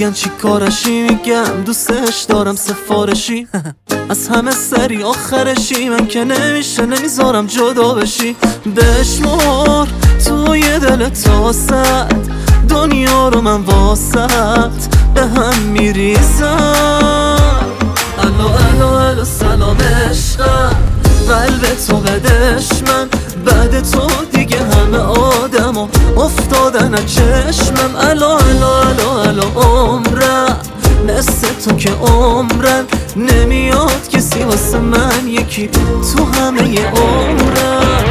میگن چی کارشی، میگم دوستش دارم سفارشی از همه سری آخرشی، من که نمیشه نمیذارم جدا بشی. بشمار توی دل تاست دنیا رو من واسط به هم میریزم. الو الو الو سلام عشقم، قلب تو بدش من، بعد تو دیگه همه آدم افتادن از چشمم. الو الو الو الو عمرم، مثل تو که عمرن نمیاد کسی واسه من، یکی تو همه عمرم.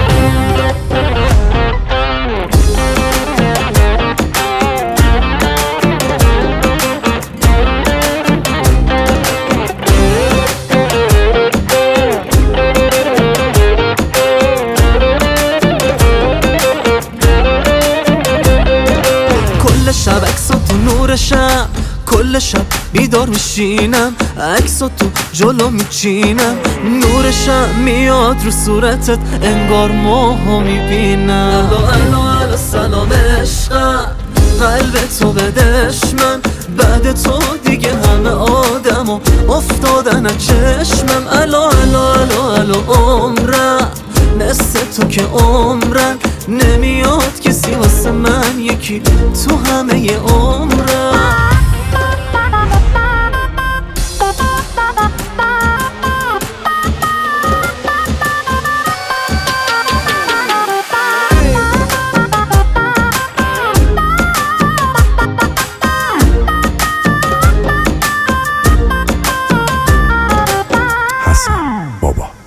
شب عکسو تو نورشم، کل شب بیدار میشینم، عکسو تو جلو میچینم، نورشم میاد رو صورتت انگار ماهو میبینم. الو الو الو سلام عشقم، قلب تو بدش من، بعد تو دیگه همه آدم افتادن از چشمم. الو الو الو الو عمرم، مثل تو که عمرن نمیاد کسی واسه من، یکی تو همه عمرم. حسن بابا.